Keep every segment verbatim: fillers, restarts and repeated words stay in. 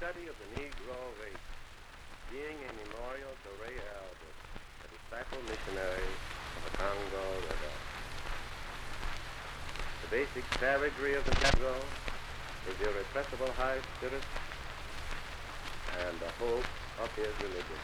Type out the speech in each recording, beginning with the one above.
study of the Negro race, being a memorial to Ray Albert, a disciple missionary of the Congo River. The basic savagery of the Negro is irrepressible high spirit and the hope of his religion.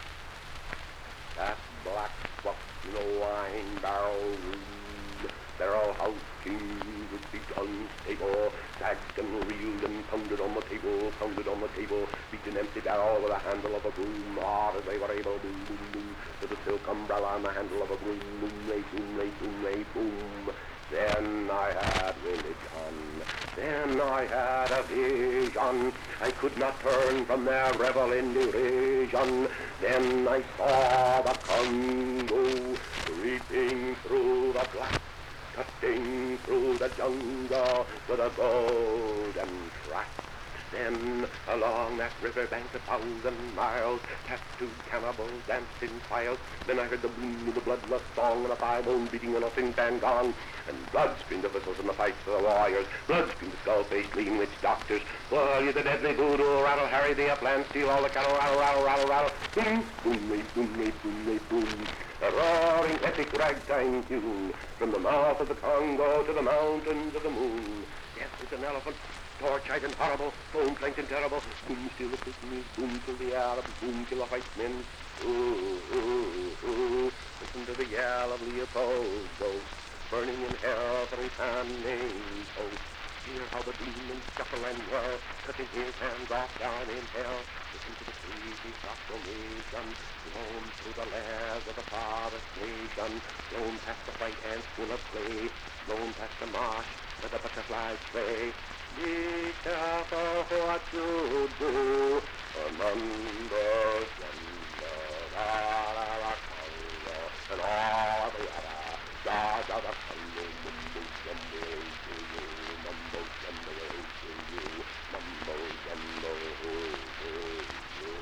That black buck in a wine barrel room, barrel house king with feet unstable, sagged and reeled and pounded on the table, pounded on the table, beat an empty barrel with a handle of a broom, hard as they were able, boom, boom, boom, with a silk umbrella and the handle of a broom, boom, ray, boom, ray, boom, ray, boom. Then I had religion, then I had a vision, I could not turn from their revel in derision. Then I saw the Congo creeping through the black, cutting through the jungle with a golden track. Then along that river bank a thousand miles, tattooed cannibals danced in files. Then I heard the boom of the bloodlust song and a thigh-bone beating and a fin pan gong. And blood screamed the whistles and the fights of the warriors. Blood screamed the skull-faced lean witch doctors. Well, you the deadly voodoo, rattle Harry the upland, steal all the cattle, rattle, rattle, rattle, rattle. Boom, boom, boom, boom, boom, boom. A roaring epic ragtime tune from the mouth of the Congo to the mountains of the moon. Yes, it's an elephant. Torch-eyed and horrible, bone-flanked and terrible. Boom, still the Pygmies, boom, till the Arabs, boom, kill the white men. Ooh, ooh, ooh, listen to the yell of Leopold's ghost, burning in hell for his unnamed host. Hear how the demons shuffle and whirl, cutting his hands off down in hell. Listen to the creepy proclamation, blown through the lairs of the forest nation, blown past the white ants full of clay, blown past the marsh where the butterflies play. Be careful what you do, remember Jumbo, da-da-da, Congo, and all the other gods of the Congo, mumbo jumbo to you, mumbo jumbo to you, mumbo jumbo to you.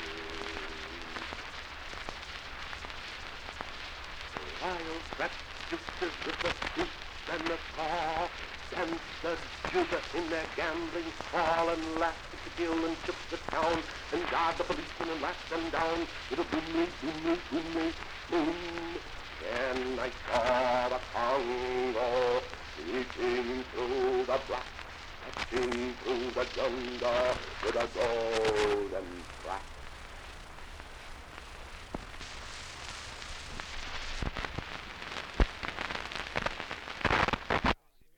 Wild rat juices with the boots and the claw, dance the Judah in their gambling hall and laughed at the gill and shook the town and guard the policemen and laughed them down with a boom-lee, boom-lee, boom-lee, boom. Then I saw the Congo sweeping through the black, cutting through the jungle with a golden track.